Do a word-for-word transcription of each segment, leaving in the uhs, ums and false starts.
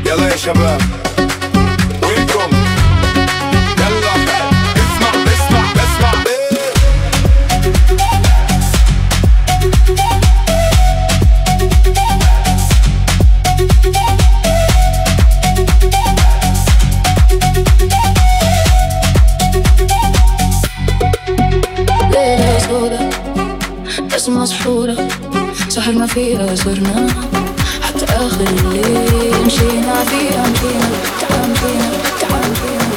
يلا يا شباب وينكم يلا اسمع اسمع اسمع ليلة سودة بس مسحورة سهرنا فيها صرنا حتى آخر الليل مشينا فيها مشينا تعال مشينا تعال مشينا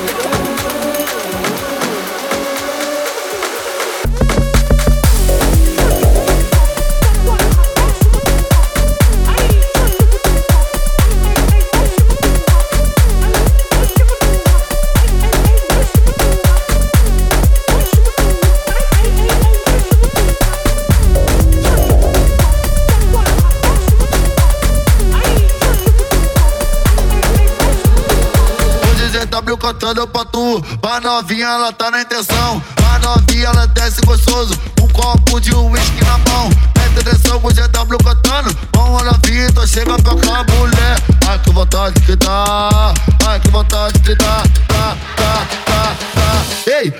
Cantando pra tu, a novinha ela tá na intenção. A novinha ela desce gostoso, um copo de uísque na mão. Presta atenção com o G W cantando, mão a novinha, então chega pra cá, mulher. Ai que vontade que dá, ai que vontade que dá, dá, dá, dá, dá. Ei!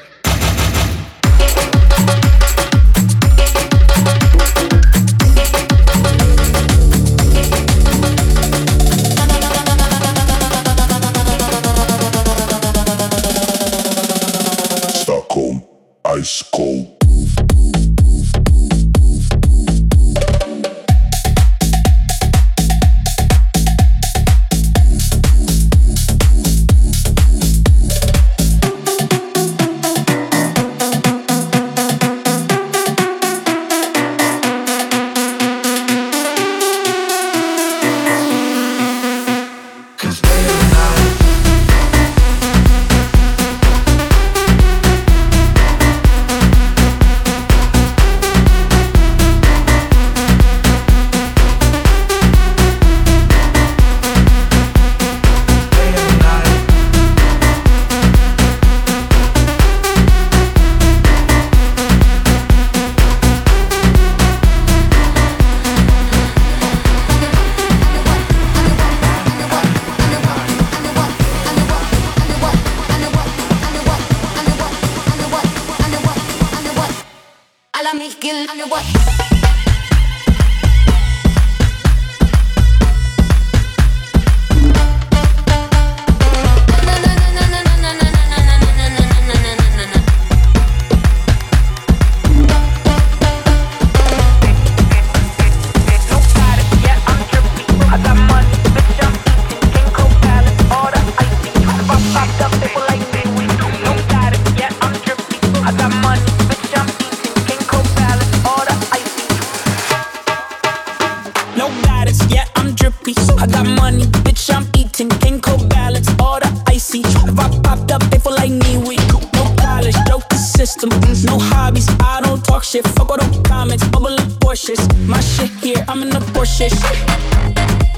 Ice cold. No hobbies, I don't talk shit. Fuck all them comments, bubble up Porsches. My shit here, I'm in the Porsche.